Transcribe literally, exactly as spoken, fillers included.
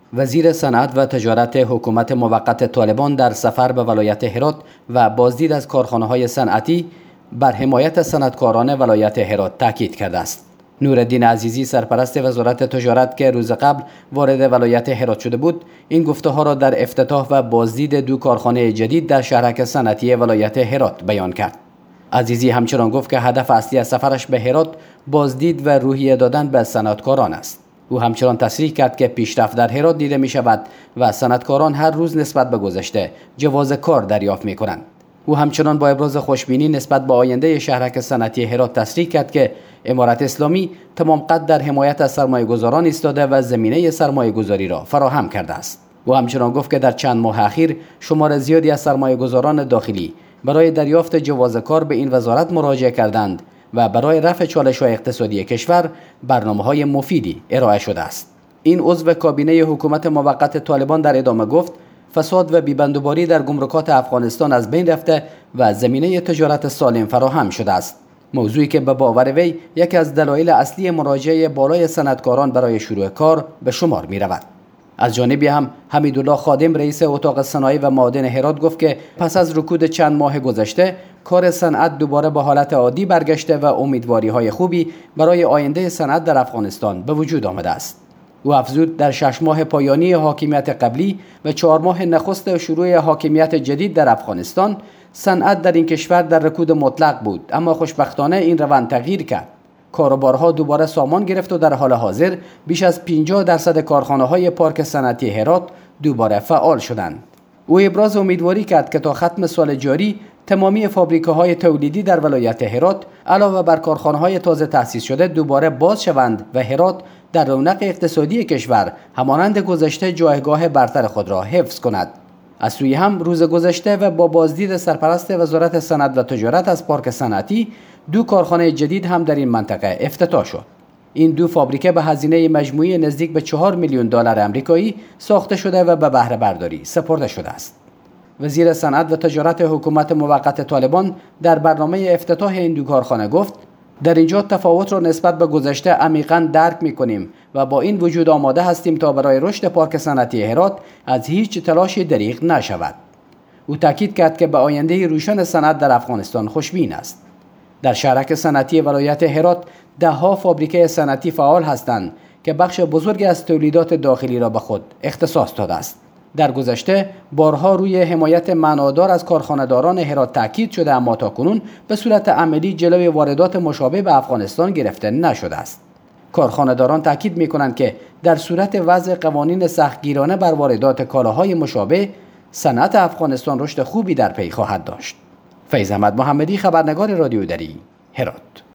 وزیر صنعت و تجارت حکومت موقت طالبان در سفر به ولایت هرات و بازدید از کارخانه‌های صنعتی بر حمایت صنعتکاران ولایت هرات تاکید کرده است. نورالدین عزیزی سرپرست وزارت تجارت که روز قبل وارد ولایت هرات شده بود، این گفته‌ها را در افتتاح و بازدید دو کارخانه جدید در شهرک صنعتی ولایت هرات بیان کرد. عزیزی همچنان گفت که هدف اصلی از سفرش به هرات بازدید و روحیه دادن به صنعتکاران است. او همچنان تصریح کرد که پیشرفت در هرات دیده می شود و صنعتکاران هر روز نسبت به گذشته جواز کار دریافت می کنند. او همچنان با ابراز خوشبینی نسبت به آینده شهرک صنعتی هرات تصریح کرد که امارت اسلامی تمام قد در حمایت از سرمایه‌گذاران ایستاده و زمینه سرمایه‌گذاری را فراهم کرده است. او همچنان گفت که در چند ماه اخیر شمار زیادی از سرمایه‌گذاران داخلی برای دریافت جواز کار به این وزارت مراجعه کردند و برای رفع چالش‌های اقتصادی کشور برنامه‌های مفیدی ارائه شده است. این عضو کابینه حکومت موقت طالبان در ادامه گفت فساد و بی‌بندوباری در گمرکات افغانستان از بین رفته و زمینه تجارت سالم فراهم شده است، موضوعی که به باور وی یکی از دلایل اصلی مراجعه بالای صنعتکاران برای شروع کار به شمار می رود. از جانبی هم حمیدالله خادم رئیس اتاق صنایع و معادن هرات گفت که پس از رکود چند ماه گذشته کار صنعت دوباره به حالت عادی برگشته و امیدواری‌های خوبی برای آینده صنعت در افغانستان به وجود آمده است. او افزود در شش ماه پایانی حاکمیت قبلی و چهار ماه نخست شروع حاکمیت جدید در افغانستان صنعت در این کشور در رکود مطلق بود، اما خوشبختانه این روند تغییر کرد. کاروبارها دوباره سامان گرفت و در حال حاضر بیش از پنجاه درصد کارخانه‌های پارک صنعتی هرات دوباره فعال شدند. او ابراز امیدواری کرد که تا ختم سال جاری تمامی فابریکه‌های تولیدی در ولایت هرات علاوه بر کارخانه‌های تازه تأسیس شده دوباره باز شوند و هرات در رونق اقتصادی کشور همانند گذشته جایگاه برتر خود را حفظ کند. از سوی هم روز گذشته و با بازدید سرپرست وزارت صنعت و تجارت از پارک صنعتی دو کارخانه جدید هم در این منطقه افتتاح شد. این دو فابریکه به هزینه مجموعی نزدیک به چهار میلیون دلار آمریکایی ساخته شده و به بهره برداری سپرده شده است. وزیر صنعت و تجارت حکومت موقت طالبان در برنامه افتتاح این دو کارخانه گفت در اینجا تفاوت را نسبت به گذشته عمیقاً درک می‌کنیم و با این وجود آماده هستیم تا برای رشد پارک صنعتی هرات از هیچ تلاشی دریغ نشود. او تاکید کرد که به آینده روشن صنعت در افغانستان خوشبین است. در شهرک صنعتی ولایت هرات ده‌ها فابریکه صنعتی فعال هستند که بخش بزرگی از تولیدات داخلی را به خود اختصاص داده است. در گذشته بارها روی حمایت معنادار از کارخانه‌داران هرات تاکید شده، اما تاکنون به صورت عملی جلوی واردات مشابه به افغانستان گرفته نشده است. کارخانه‌داران تاکید می‌کنند که در صورت وضع قوانین سختگیرانه بر واردات کالاهای مشابه، صنعت افغانستان رشد خوبی در پی خواهد داشت. فیض احمد محمدی، خبرنگار رادیو دری، هرات.